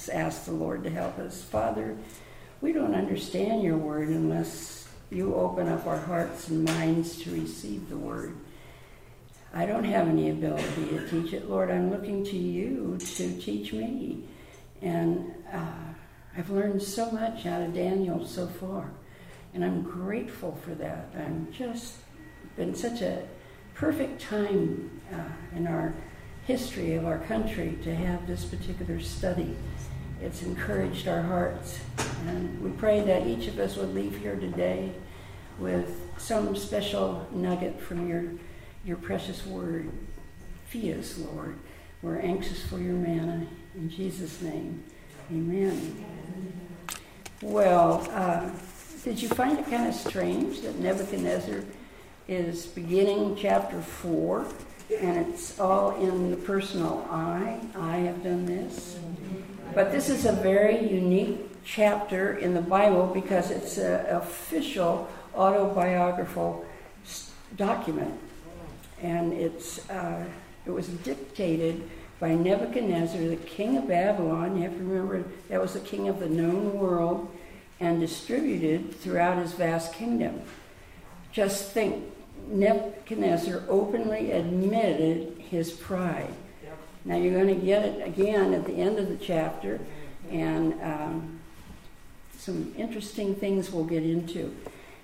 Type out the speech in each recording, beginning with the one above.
let's ask the Lord to help us. Father, we don't understand your word unless you open up our hearts and minds to receive the word. I don't have any ability to teach it, Lord. I'm looking to you to teach me. And I've learned so much out of Daniel so far, and I'm grateful for that. I'm just been such a perfect time in our history of our country to have this particular study. It's encouraged our hearts, and we pray that each of us would leave here today with some special nugget from your precious word. Feed us, Lord. We're anxious for your manna. In Jesus' name, amen. Well, did you find it kind of strange that Nebuchadnezzar is beginning chapter 4, and it's all in the personal I have done this? But this is a very unique chapter in the Bible because it's an official autobiographical document. And it was dictated by Nebuchadnezzar, the king of Babylon. You have to remember that was the king of the known world, and distributed throughout his vast kingdom. Just think, Nebuchadnezzar openly admitted his pride. Now you're going to get it again at the end of the chapter, and some interesting things we'll get into.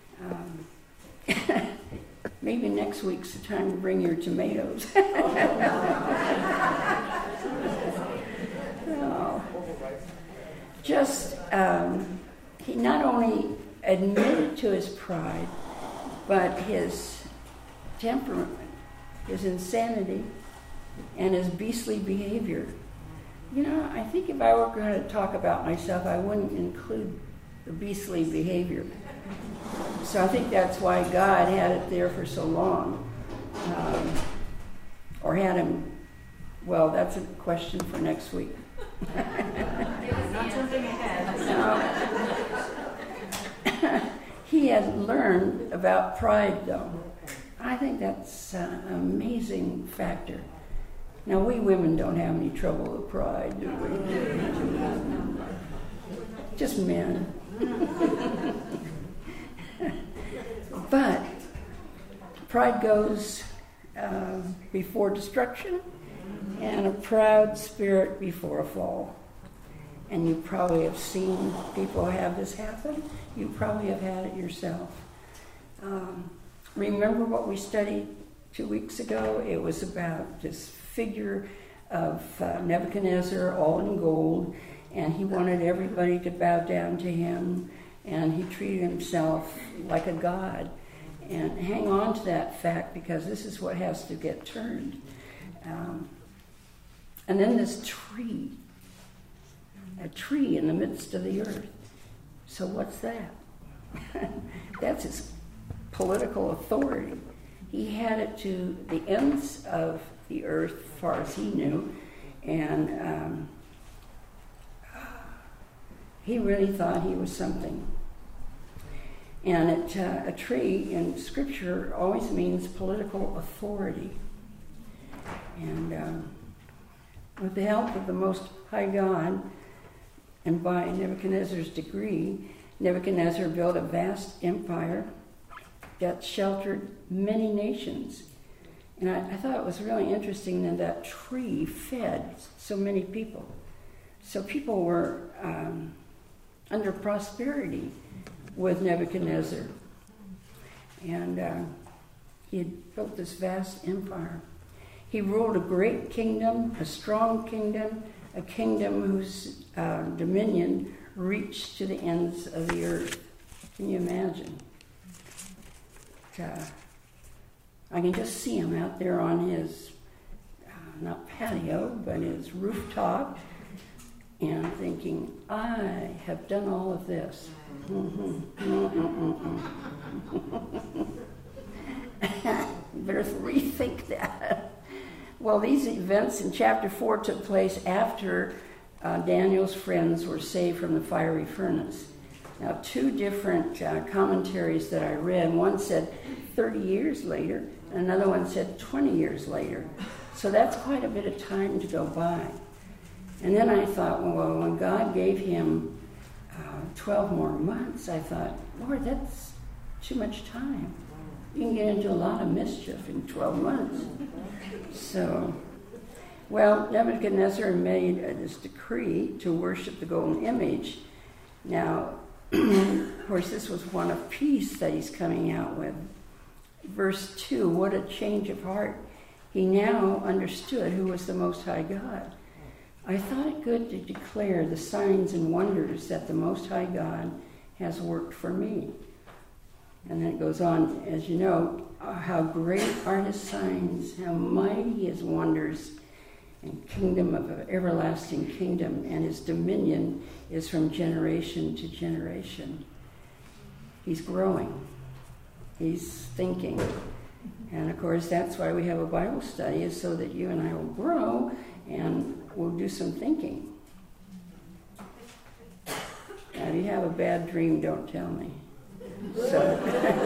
Maybe next week's the time to bring your tomatoes. No. He not only admitted to his pride, but his temperament, his insanity, and his beastly behavior. You know, I think if I were going to talk about myself, I wouldn't include the beastly behavior. So I think that's why God had it there for so long. Or had him, well, that's a question for next week. Not jumping ahead. No. He had learned about pride, though. I think that's an amazing factor. Now, we women don't have any trouble with pride, do we? Just men. But pride goes before destruction, and a proud spirit before a fall. And you probably have seen people have this happen. You probably have had it yourself. Remember what we studied 2 weeks ago? It was about this figure of Nebuchadnezzar, all in gold, and he wanted everybody to bow down to him, and he treated himself like a god. And hang on to that fact, because this is what has to get turned. And then this tree, a tree in the midst of the earth. So what's that? That's his political authority. He had it to the ends of the earth, as far as he knew, and he really thought he was something. And a tree in Scripture always means political authority. And with the help of the Most High God, and by Nebuchadnezzar's decree, Nebuchadnezzar built a vast empire that sheltered many nations. And I thought it was really interesting that that tree fed so many people. So people were under prosperity with Nebuchadnezzar. And he had built this vast empire. He ruled a great kingdom, a strong kingdom, a kingdom whose dominion reached to the ends of the earth. Can you imagine? I can just see him out there on his, not patio, but his rooftop, and thinking, I have done all of this. Better rethink that. Well, these events in chapter 4 took place after Daniel's friends were saved from the fiery furnace. Now, two different commentaries that I read, one said 30 years later, and another one said 20 years later. So that's quite a bit of time to go by. And then I thought, well, when God gave him 12 more months, I thought, Lord, that's too much time. You can get into a lot of mischief in 12 months. So, well, Nebuchadnezzar made this decree to worship the golden image. Now, of course, this was one of peace that he's coming out with. Verse 2, what a change of heart. He now understood who was the Most High God. I thought it good to declare the signs and wonders that the Most High God has worked for me. And then it goes on, as you know, how great are his signs, how mighty his wonders, and kingdom of an everlasting kingdom, and his dominion is from generation to generation. He's growing. He's thinking. And of course, that's why we have a Bible study, is so that you and I will grow and we'll do some thinking. Now, if you have a bad dream, don't tell me. So,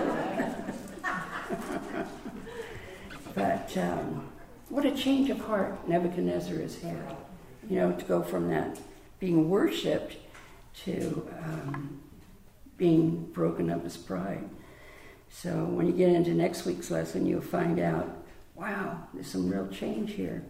but what a change of heart Nebuchadnezzar has had. You know, to go from that being worshipped to being broken of his pride. So when you get into next week's lesson, you'll find out, wow, there's some real change here.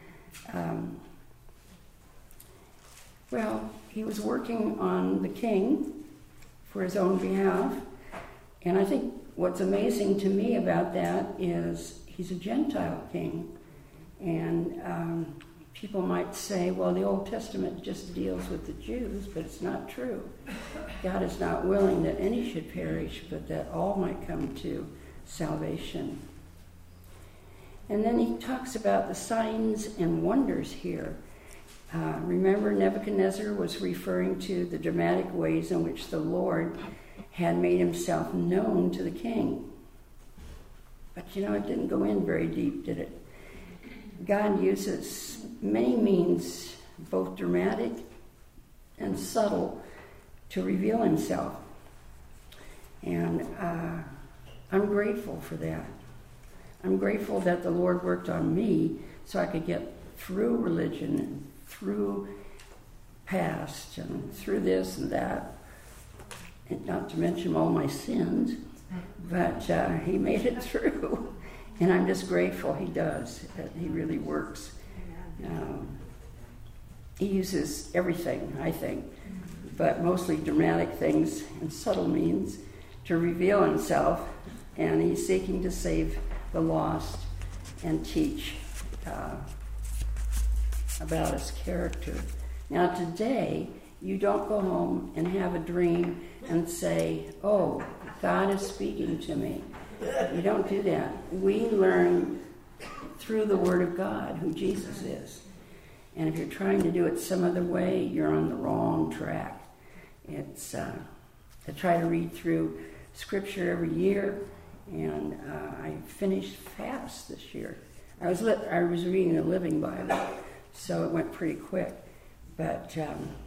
Well, he was working on the king for his own behalf. And I think what's amazing to me about that is he's a Gentile king. And people might say, well, the Old Testament just deals with the Jews, but it's not true. God is not willing that any should perish, but that all might come to salvation. And then he talks about the signs and wonders here. Remember, Nebuchadnezzar was referring to the dramatic ways in which the Lord had made himself known to the king. But you know, it didn't go in very deep, did it? God uses many means, both dramatic and subtle, to reveal himself. And I'm grateful for that. I'm grateful that the Lord worked on me so I could get through religion and through past and through this and that, and not to mention all my sins, but he made it through. And I'm just grateful he does, that he really works. He uses everything, I think, but mostly dramatic things and subtle means to reveal himself, and he's seeking to save the lost and teach about his character. Now today, you don't go home and have a dream and say, oh, God is speaking to me. You don't do that. We learn through the Word of God who Jesus is. And if you're trying to do it some other way, you're on the wrong track. It's I try to read through Scripture every year, and I finished fast this year. I was reading the Living Bible, so it went pretty quick. But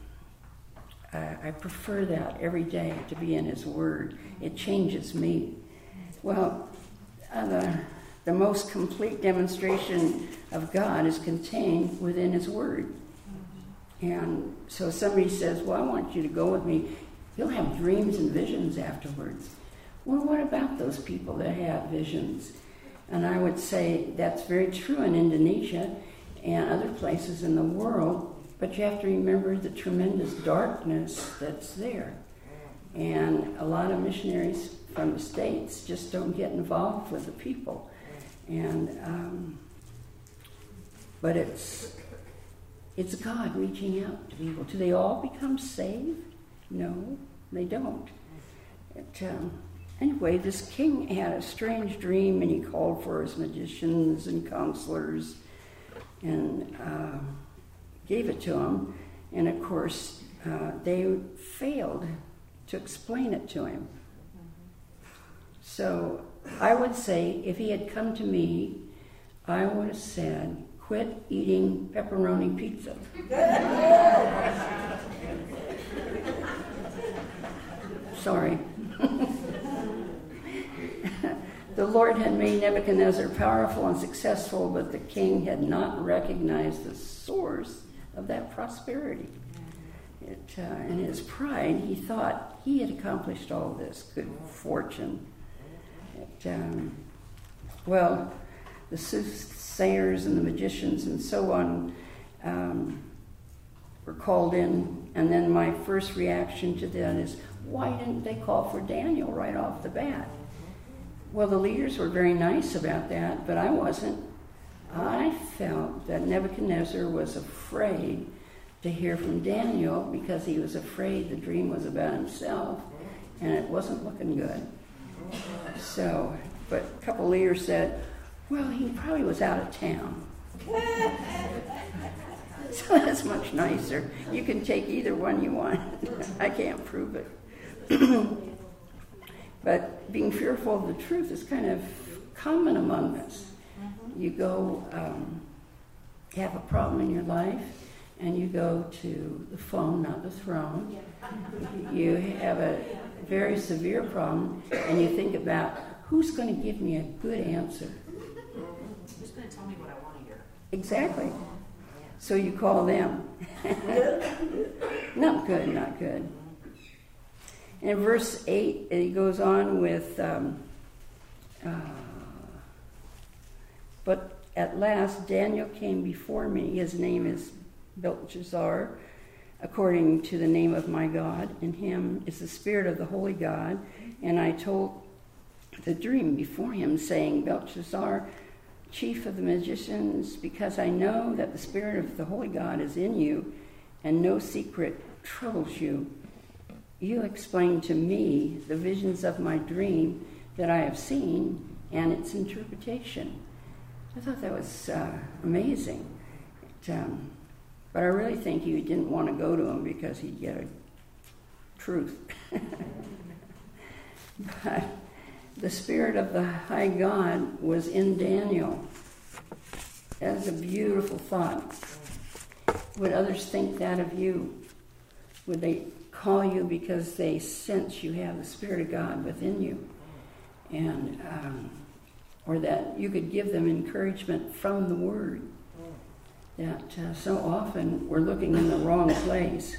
I prefer that every day to be in His Word. It changes me. Well, the most complete demonstration of God is contained within His Word. And so somebody says, well, I want you to go with me. You'll have dreams and visions afterwards. Well, what about those people that have visions? And I would say that's very true in Indonesia and other places in the world, but you have to remember the tremendous darkness that's there. And a lot of missionaries from the States just don't get involved with the people. And but it's God reaching out to people. Do they all become saved? No, they don't. Anyway, this king had a strange dream, and he called for his magicians and counselors and gave it to them. And of course, they failed to explain it to him. So I would say if he had come to me, I would have said, quit eating pepperoni pizza. Sorry. The Lord had made Nebuchadnezzar powerful and successful, but the king had not recognized the source of that prosperity. in his pride, he thought he had accomplished all this good fortune. Well, the soothsayers and the magicians and so on were called in, and then my first reaction to that is, why didn't they call for Daniel right off the bat? Well, the leaders were very nice about that, but I wasn't. I felt that Nebuchadnezzar was afraid to hear from Daniel because he was afraid the dream was about himself, and it wasn't looking good. So, but a couple leaders said, well, he probably was out of town. So that's much nicer. You can take either one you want. I can't prove it. But being fearful of the truth is kind of common among us. You go have a problem in your life, and you go to the phone, not the throne. You have a very severe problem, and you think about, who's going to give me a good answer? Who's going to tell me what I want to hear? Exactly. So you call them. Not good, not good. In verse 8, he goes on with, but at last Daniel came before me. His name is Belteshazzar, according to the name of my God. In him is the spirit of the holy God. And I told the dream before him, saying, Belteshazzar, chief of the magicians, because I know that the spirit of the holy God is in you, and no secret troubles you. You explain to me the visions of my dream that I have seen and its interpretation. I thought that was amazing. But I really think he didn't want to go to him because he'd get a truth. But the spirit of the high God was in Daniel. That is a beautiful thought. Would others think that of you? Would they call you because they sense you have the Spirit of God within you? And or that you could give them encouragement from the Word. That so often we're looking in the wrong place.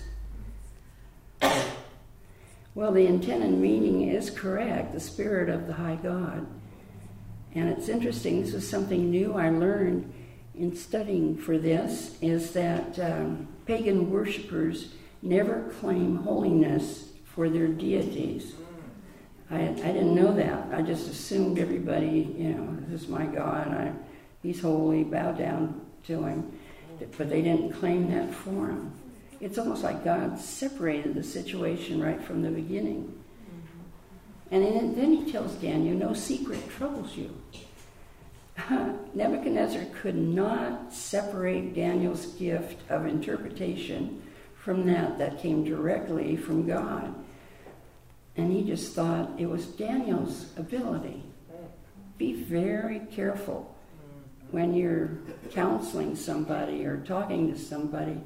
Well, the intent and meaning is correct, the Spirit of the High God. And it's interesting, this is something new I learned in studying for this, is that pagan worshipers never claim holiness for their deities. I didn't know that. I just assumed everybody, this is my God, he's holy, bow down to him. But they didn't claim that for him. It's almost like God separated the situation right from the beginning. And then he tells Daniel, no secret troubles you. Nebuchadnezzar could not separate Daniel's gift of interpretation from that came directly from God. And he just thought it was Daniel's ability. Be very careful when you're counseling somebody or talking to somebody,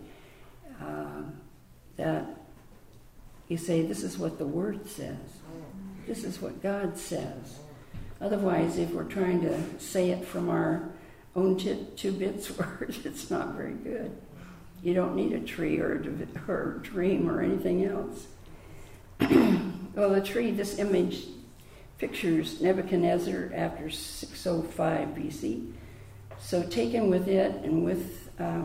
that you say, this is what the Word says. This is what God says. Otherwise, if we're trying to say it from our own two bits words, it's not very good. You don't need a tree or a dream or anything else. Well, the tree, this image pictures Nebuchadnezzar after 605 BC. So taken with it and with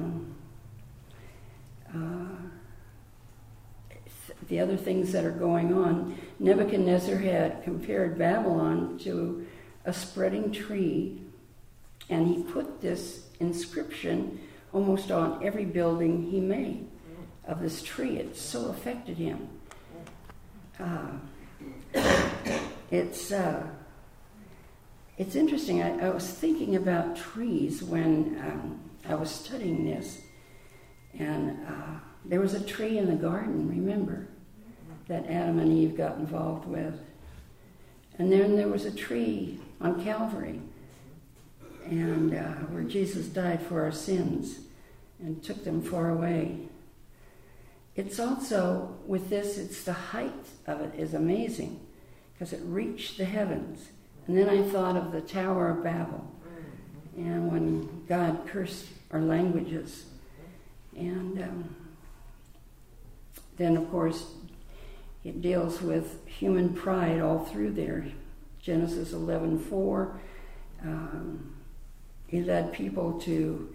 the other things that are going on, Nebuchadnezzar had compared Babylon to a spreading tree, and he put this inscription almost on every building he made of this tree. It so affected him. It's interesting. I was thinking about trees when I was studying this, and there was a tree in the garden, remember, that Adam and Eve got involved with. And then there was a tree on Calvary, and where Jesus died for our sins and took them far away. It's also, with this, it's the height of it is amazing, because it reached the heavens. And then I thought of the Tower of Babel, and when God cursed our languages. And then, of course, it deals with human pride all through there. Genesis 11:4. He led people to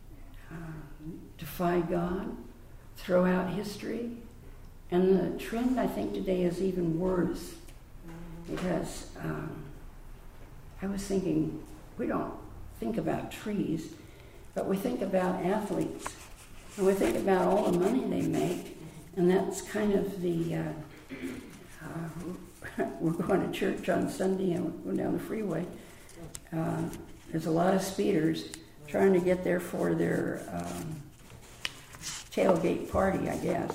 defy God, throw out history. And the trend, I think, today is even worse. Because I was thinking, we don't think about trees, but we think about athletes. And we think about all the money they make. And that's kind of the, we're going to church on Sunday and we're going down the freeway. There's a lot of speeders trying to get there for their tailgate party, I guess.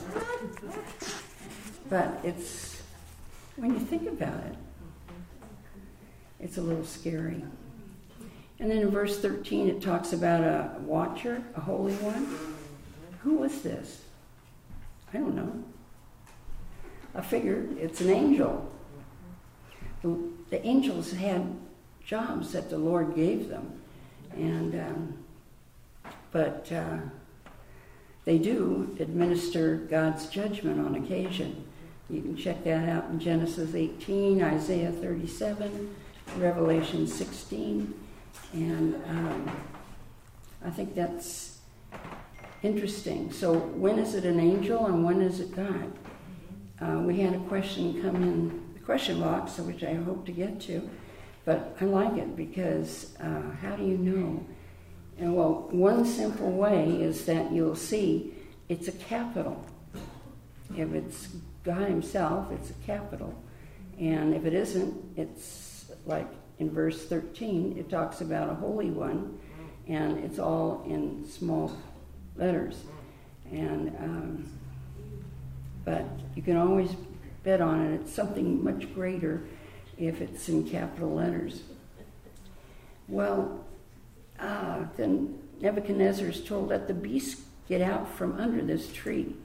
But it's, when you think about it, it's a little scary. And then in verse 13, it talks about a watcher, a holy one. Who was this? I don't know. I figured it's an angel. The angels had jobs that the Lord gave them. And but they do administer God's judgment on occasion. You can check that out in Genesis 18, Isaiah 37, Revelation 16. And I think that's interesting. So when is it an angel and when is it God? We had a question come in the question box, which I hope to get to. But I like it because how do you know? And well, one simple way is that you'll see it's a capital. If it's God himself, it's a capital. And if it isn't, it's like in verse 13, it talks about a holy one, and it's all in small letters. And but you can always bet on it. It's something much greater if it's in capital letters. Well, then Nebuchadnezzar is told, let the beast get out from under this tree.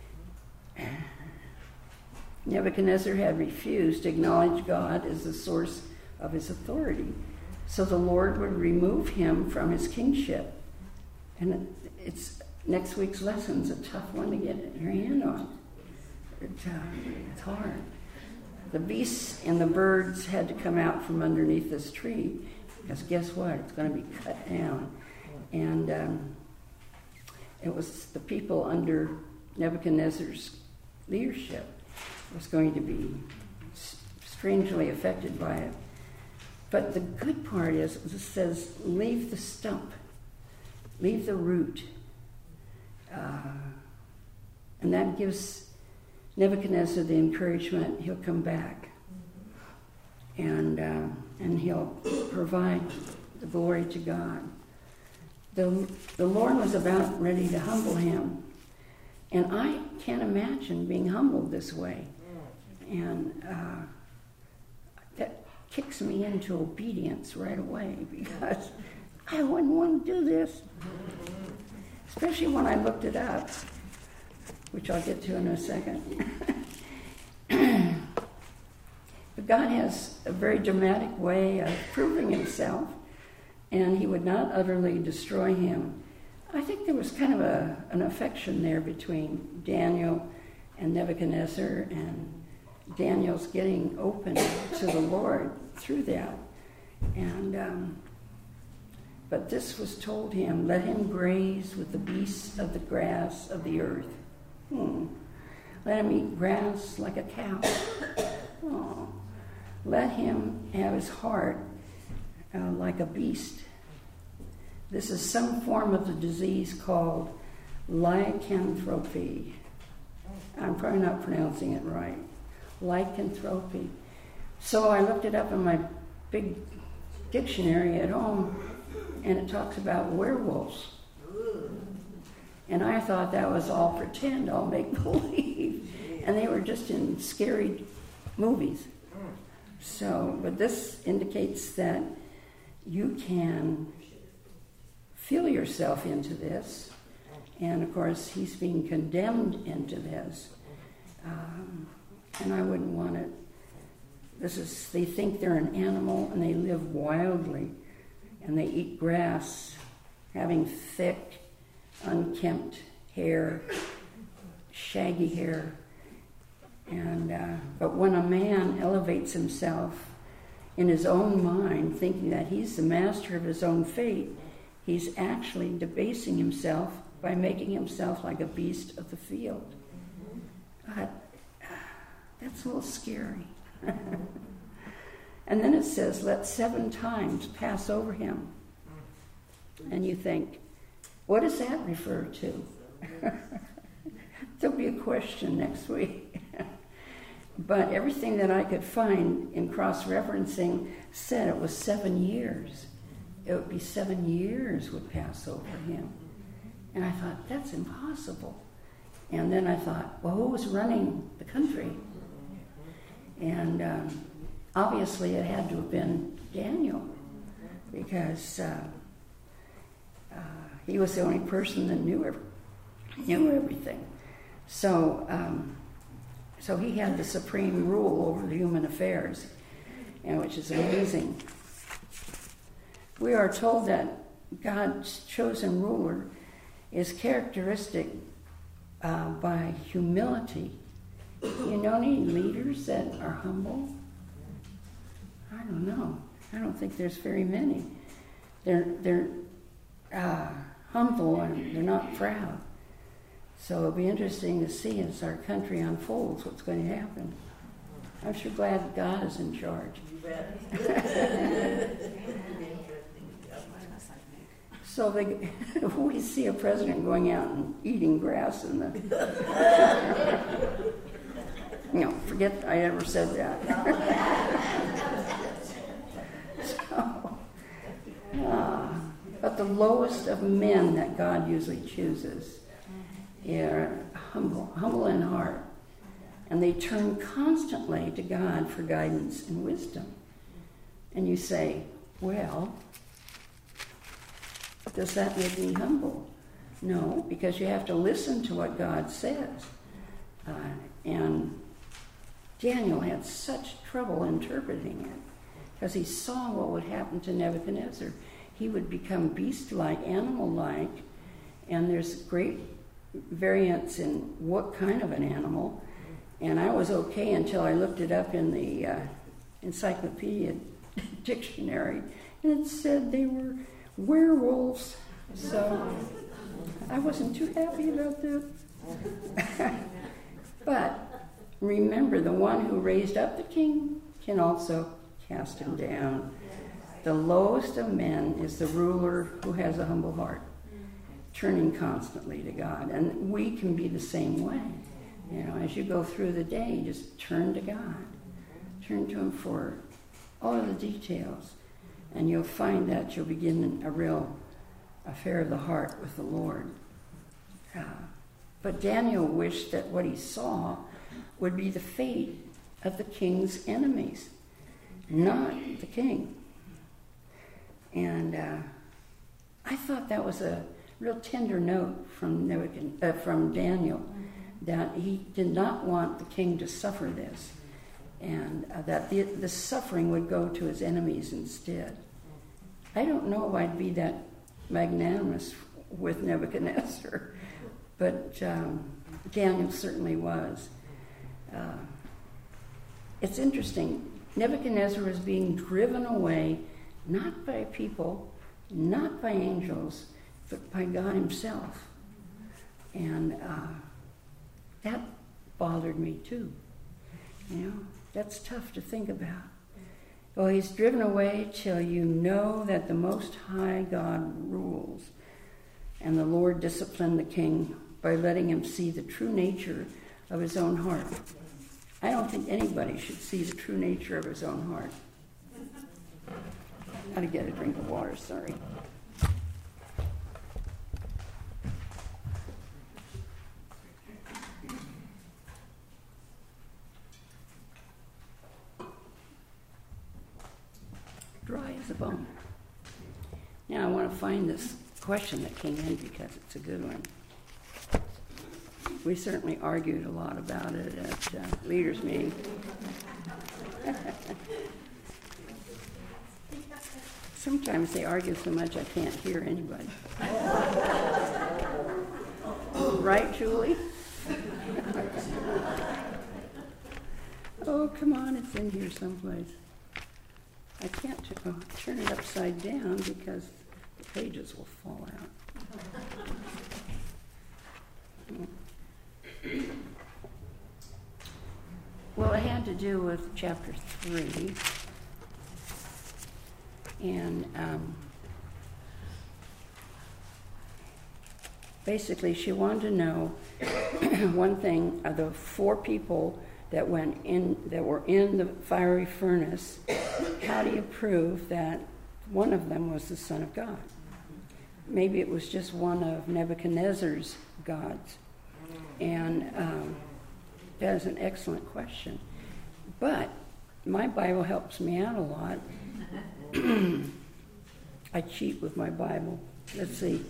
Nebuchadnezzar had refused to acknowledge God as the source of his authority, so the Lord would remove him from his kingship. And it's next week's lesson's a tough one to get your hand on. It's hard. The beasts and the birds had to come out from underneath this tree, because guess what? It's going to be cut down. And it was the people under Nebuchadnezzar's leadership was going to be strangely affected by it. But the good part is, it says, leave the stump, leave the root. And that gives Nebuchadnezzar the encouragement he'll come back. And he'll provide the glory to God. The Lord was about ready to humble him. And I can't imagine being humbled this way. And that kicks me into obedience right away, because I wouldn't want to do this. Especially when I looked it up, which I'll get to in a second. But God has a very dramatic way of proving himself, and he would not utterly destroy him. I think there was kind of an affection there between Daniel and Nebuchadnezzar, and Daniel's getting open to the Lord through that. And but this was told him, let him graze with the beasts of the grass of the earth. Let him eat grass like a cow. Oh. Let him have his heart like a beast. This is some form of the disease called lycanthropy. I'm probably not pronouncing it right. Lycanthropy. So I looked it up in my big dictionary at home, and it talks about werewolves. And I thought that was all pretend, all make-believe. And they were just in scary movies. So, but this indicates that you can feel yourself into this. And of course, he's being condemned into this. And I wouldn't want it. They think they're an animal and they live wildly. And they eat grass, having thick, unkempt hair, shaggy hair. And but when a man elevates himself in his own mind, thinking that he's the master of his own fate, he's actually debasing himself by making himself like a beast of the field. That's a little scary. And then it says, let 7 times pass over him. And you think, what does that refer to? There'll be a question next week. But everything that I could find in cross-referencing said it was 7 years. It would be 7 years would pass over him. And I thought, that's impossible. And then I thought, well, who was running the country? And obviously it had to have been Daniel, because he was the only person that knew everything. So he had the supreme rule over the human affairs, and which is amazing. We are told that God's chosen ruler is characteristic by humility. You know any leaders that are humble? I don't know. I don't think there's very many. They're humble and they're not proud. So it'll be interesting to see as our country unfolds what's going to happen. I'm sure glad that God is in charge. You bet. So we see a president going out and eating grass in the... forget I ever said that. But the lowest of men that God usually chooses are humble in heart. And they turn constantly to God for guidance and wisdom. And you say, well, does that make me humble? No, because you have to listen to what God says. And Daniel had such trouble interpreting it because he saw what would happen to Nebuchadnezzar. He would become beast-like, animal-like, and there's great variance in what kind of an animal. And I was okay until I looked it up in the encyclopedia dictionary, and it said they were werewolves. So I wasn't too happy about that. But remember, the one who raised up the king can also cast him down. The lowest of men is the ruler who has a humble heart, turning constantly to God. And we can be the same way. As you go through the day, just turn to God. Turn to Him for all of the details. And you'll find that you'll begin a real affair of the heart with the Lord. But Daniel wished that what he saw would be the fate of the king's enemies, not the king. And I thought that was a real tender note from Daniel, that he did not want the king to suffer this, and that the suffering would go to his enemies instead. I don't know if I'd be that magnanimous with Nebuchadnezzar, but Daniel certainly was. It's interesting. Nebuchadnezzar was being driven away, not by people, not by angels, but by God Himself. And that bothered me too. That's tough to think about. Well, he's driven away till you know that the Most High God rules. And the Lord disciplined the king by letting him see the true nature of his own heart. I don't think anybody should see the true nature of his own heart. Got to get a drink of water, sorry. Dry as a bone. Now I want to find this question that came in because it's a good one. We certainly argued a lot about it at leaders' meeting. Sometimes they argue so much I can't hear anybody. Right, Julie? Oh, come on, it's in here someplace. I can't turn it upside down because the pages will fall out. Well, it had to do with chapter 3. And basically, she wanted to know one thing of the 4 people that were in the fiery furnace. How do you prove that one of them was the Son of God? Maybe it was just one of Nebuchadnezzar's gods. And that is an excellent question. But my Bible helps me out a lot. I cheat with my Bible. Let's see.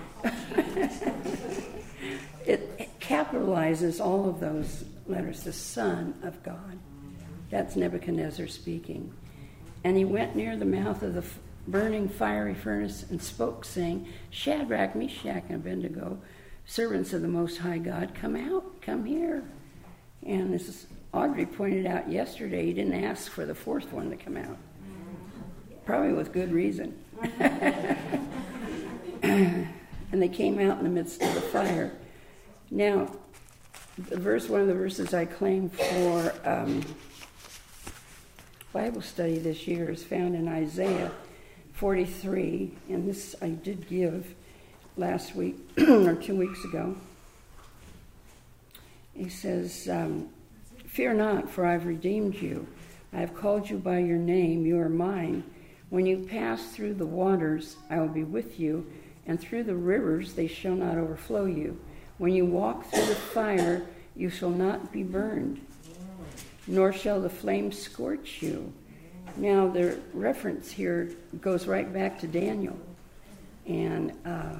It capitalizes all of those letters, the Son of God. That's Nebuchadnezzar speaking. And he went near the mouth of the burning fiery furnace and spoke, saying, Shadrach, Meshach, and Abednego, servants of the Most High God, come out, come here. And as Audrey pointed out yesterday, he didn't ask for the 4th one to come out. Probably with good reason. And they came out in the midst of the fire. Now, one of the verses I claim for Bible study this year is found in Isaiah 43, and this I did give last week or 2 weeks ago. He says, Fear not, for I've redeemed you. I have called you by your name. You are mine. When you pass through the waters, I will be with you, and through the rivers they shall not overflow you. When you walk through the fire, you shall not be burned, nor shall the flames scorch you. Now, the reference here goes right back to Daniel. And,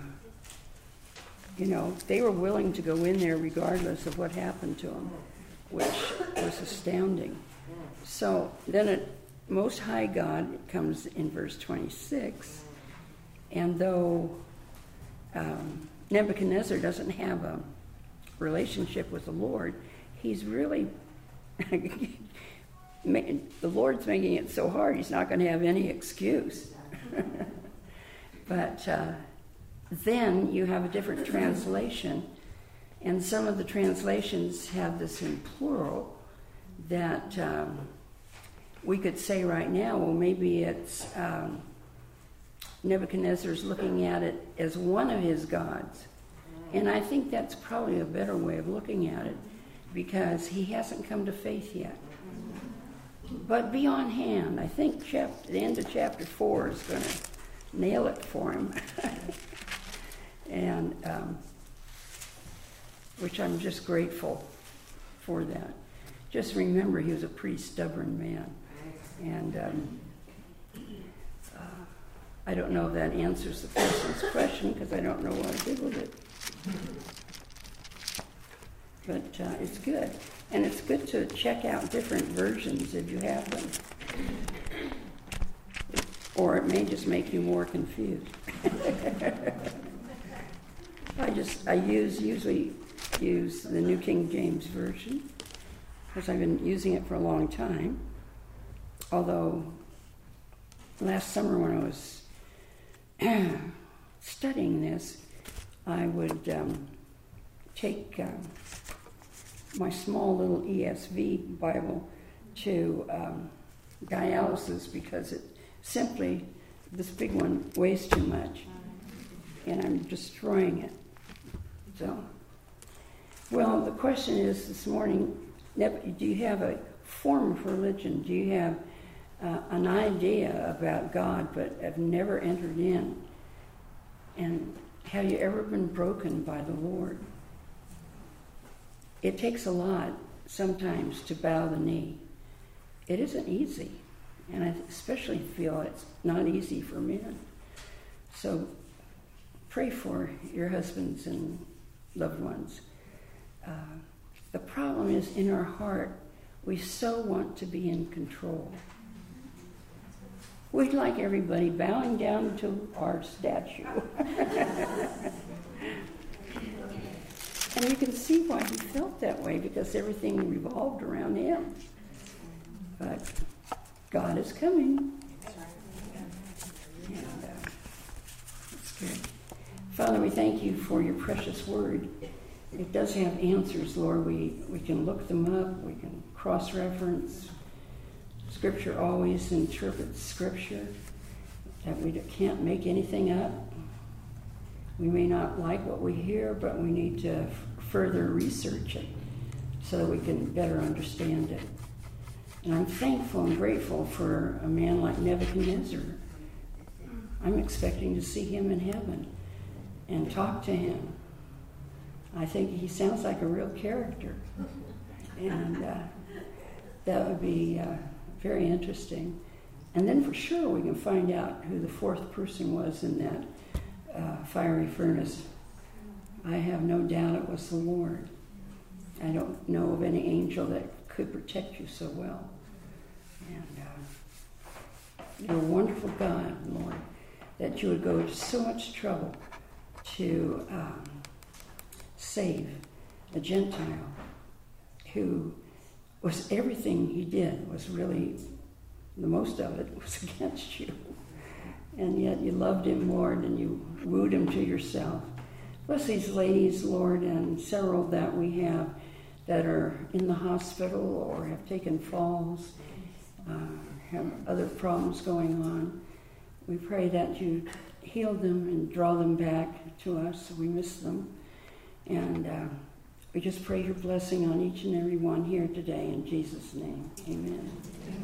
they were willing to go in there regardless of what happened to them, which was astounding. So then Most High God comes in verse 26, and though Nebuchadnezzar doesn't have a relationship with the Lord, he's really, the Lord's making it so hard, he's not going to have any excuse. But then you have a different translation, and some of the translations have this in plural that we could say right now, well, maybe it's Nebuchadnezzar's looking at it as one of his gods. And I think that's probably a better way of looking at it, because he hasn't come to faith yet. But be on hand. I think the end of chapter 4 is going to nail it for him. And which I'm just grateful for that. Just remember, he was a pretty stubborn man. And I don't know if that answers the person's question, because I don't know what I did with it. But it's good. And it's good to check out different versions if you have them. Or it may just make you more confused. I usually use the New King James Version, because I've been using it for a long time. Although last summer when I was studying this, I would take my small little ESV Bible to dialysis, because it simply, this big one weighs too much, and I'm destroying it. So, well, the question is this morning, do you have a form of religion? Do you have an idea about God but have never entered in? And have you ever been broken by the Lord? It takes a lot sometimes to bow the knee. It isn't easy, and I especially feel it's not easy for men. So pray for your husbands and loved ones. The problem is, in our heart, we so want to be in control. We'd like everybody bowing down to our statue. And you can see why he felt that way, because everything revolved around him. But God is coming. And that's good. Father, we thank you for your precious word. It does have answers, Lord. We can look them up. We can cross-reference. Scripture always interprets Scripture, that we can't make anything up. We may not like what we hear, but we need to further research it so that we can better understand it. And I'm thankful and grateful for a man like Nebuchadnezzar. I'm expecting to see him in heaven and talk to him. I think he sounds like a real character. And that would be very interesting. And then for sure we can find out who the fourth person was in that fiery furnace. I have no doubt it was the Lord. I don't know of any angel that could protect you so well. And you're a wonderful God, Lord, that you would go to so much trouble to save a Gentile who was everything he did was really, the most of it was against you. And yet you loved him, Lord, and you wooed him to yourself. Bless these ladies, Lord, and several that we have that are in the hospital or have taken falls, have other problems going on. We pray that you heal them and draw them back to us. We miss them. And we just pray your blessing on each and every one here today in Jesus' name. Amen.